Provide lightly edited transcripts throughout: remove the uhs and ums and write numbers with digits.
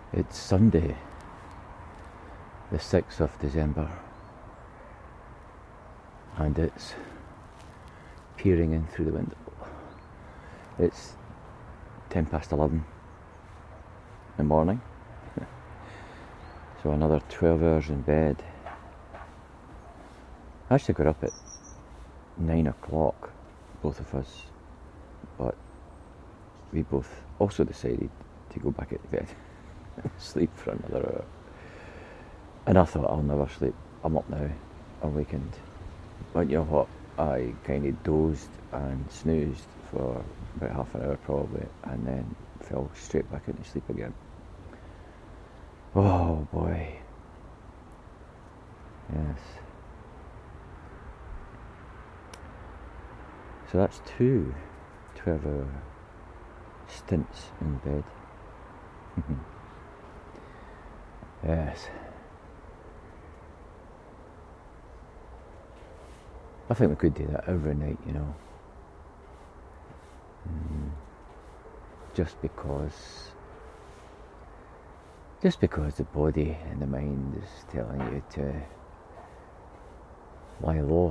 It's Sunday, the 6th of December, and it's peering in through the window. It's 10 past 11 in the morning, so another 12 hours in bed. I actually got up at 9 o'clock, both of us, but we both also decided to go back into bed and sleep for another hour. And I thought, I'll never sleep. I'm up now, awakened. But you know what? I kind of dozed and snoozed for about half an hour probably, and then fell straight back into sleep again. Oh boy. Yes. So that's two 12-hour stints in bed. Yes. I think we could do that every night, you know. Just because the body and the mind is telling you to lie low.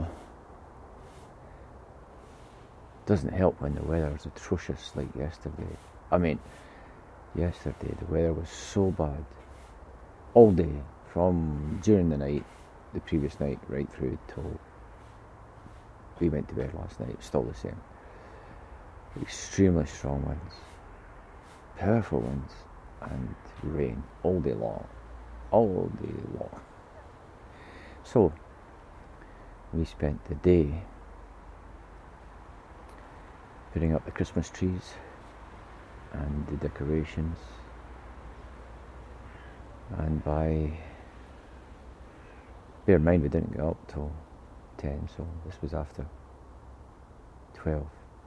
Doesn't help when the weather is atrocious like yesterday. I mean, yesterday the weather was so bad all day, from during the night, the previous night, right through till we went to bed last night. Still the same. Extremely strong winds, powerful winds, and rain all day long. So we spent the day putting up the Christmas trees and the decorations, and bear in mind we didn't get up till 10, so this was after 12.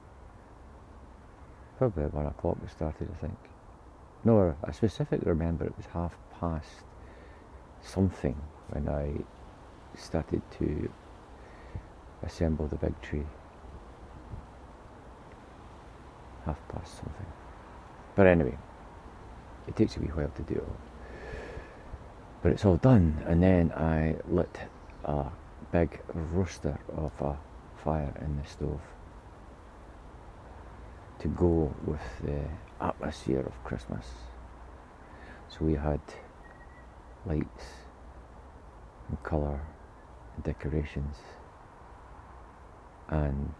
Probably at 1 o'clock we started, I think. No, I specifically remember it was past something when I started to assemble the big tree. past something. But anyway, it takes a wee while to do it all. But it's all done, and then I lit a big roaster of a fire in the stove to go with the atmosphere of Christmas. So we had lights and colour and decorations and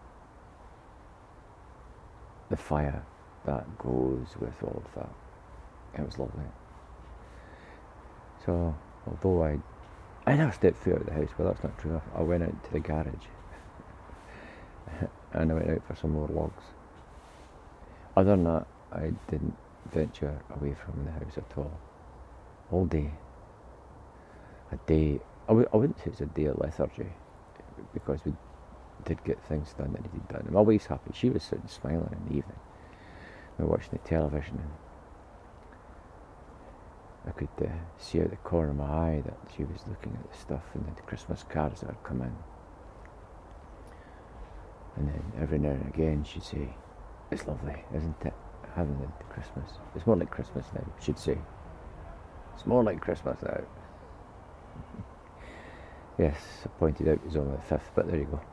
the fire that goes with all of that. It was lovely. So, although I never stepped foot out of the house, well, that's not true. I went out to the garage and I went out for some more logs. Other than that, I didn't venture away from the house at all day. A day, I wouldn't say it's a day of lethargy, because we did get things done that needed done. My wife's happy. She was sitting smiling in the evening. We were watching the television, and I could see out the corner of my eye that she was looking at the stuff and the Christmas cards that had come in. And then every now and again she'd say, "It's lovely, isn't it? Having the Christmas. It's more like Christmas now," she'd say. "It's more like Christmas now." Yes, I pointed out it was only the 5th, but there you go.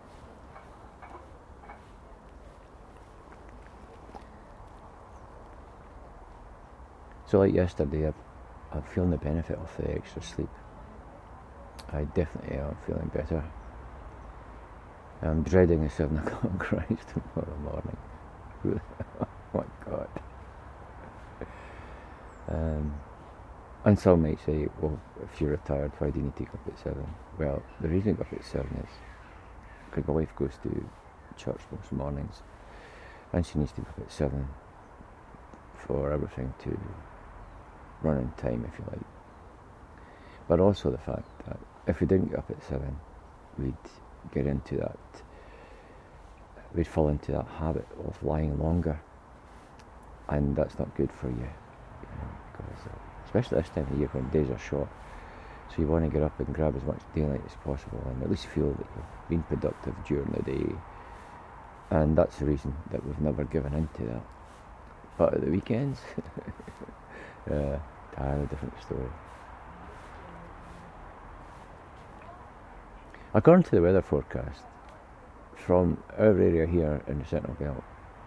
So like yesterday, I'm feeling the benefit of the extra sleep. I definitely am feeling better. I'm dreading the 7 o'clock rise tomorrow morning. Oh my God. And some might say, well, if you're retired, why do you need to get up at 7? Well, the reason I get up at 7 is because my wife goes to church most mornings, and she needs to get up at 7 for everything to run in time, if you like. But also the fact that if we didn't get up at 7, we'd fall into that habit of lying longer, and that's not good for you, because especially this time of year when days are short. So you want to get up and grab as much daylight as possible, and at least feel that you've been productive during the day. And that's the reason that we've never given into that. But at the weekends, Entirely different story. According to the weather forecast, from our area here in the Sentinel Belt,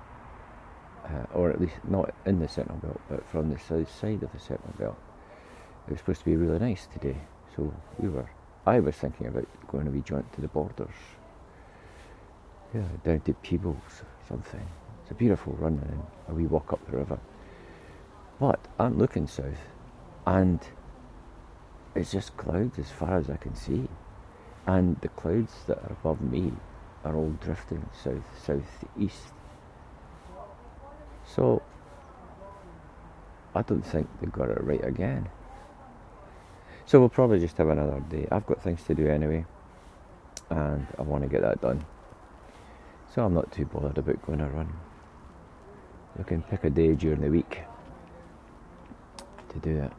or at least not in the Sentinel Belt, but from the south side of the Sentinel Belt, it was supposed to be really nice today. So I was thinking about going a wee jaunt to the borders. Yeah, down to Peebles or something. It's a beautiful run and a wee walk up the river. But I'm looking south and it's just clouds as far as I can see. And the clouds that are above me are all drifting south-southeast. So I don't think they got it right again. So we'll probably just have another day. I've got things to do anyway, and I want to get that done. So I'm not too bothered about going a run. We can pick a day during the week to do it.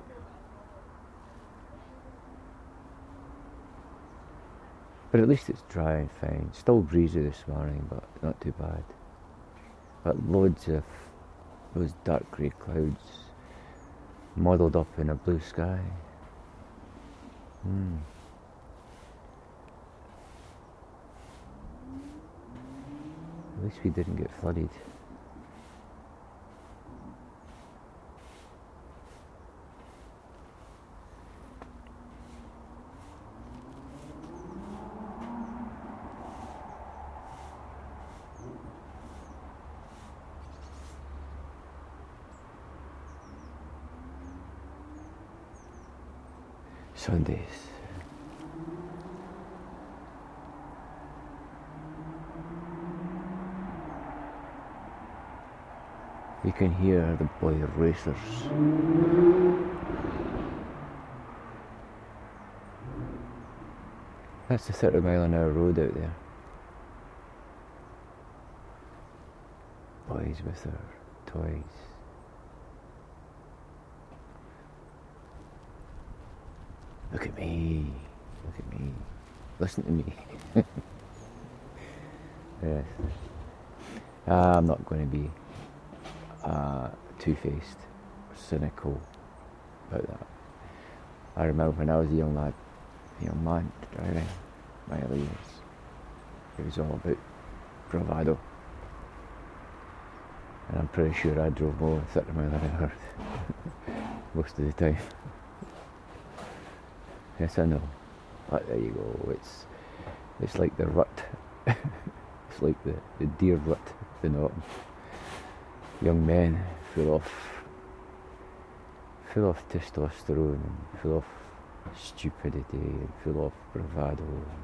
But at least it's dry and fine. Still breezy this morning, but not too bad. But loads of those dark grey clouds modelled up in a blue sky. At least we didn't get flooded. Sundays. You can hear the boy racers. That's the 30-mile-an-hour road out there. Boys with their toys. Look at me. Look at me. Listen to me. Yes. I'm not going to be two-faced or cynical about that. I remember when I was a young man driving my early years, it was all about bravado, and I'm pretty sure I drove more than 30 miles an hour most of the time. Yes, I know, but there you go. It's like the rut. It's like the deer rut in autumn. Young men full of testosterone and full of stupidity and full of bravado and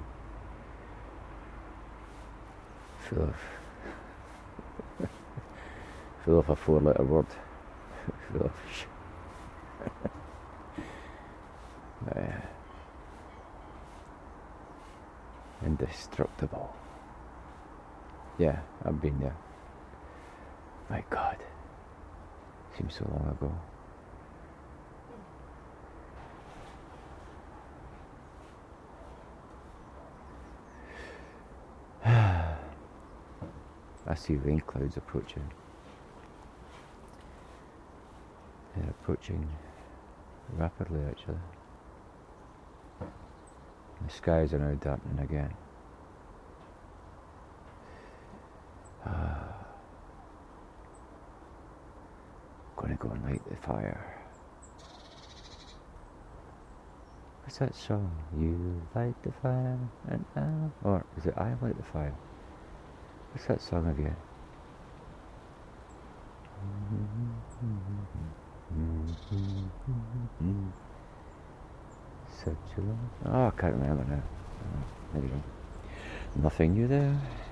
full of a 4-letter word. Full of indestructible. Yeah, I've been there. My God, seems so long ago. I see rain clouds approaching. They're approaching rapidly, actually. The skies are now darkening again. Gonna go and light the fire. What's that song? You light the fire and I... Or is it I light the fire? What's that song again? Such a long... Oh, I can't remember now. There you go. Nothing new there.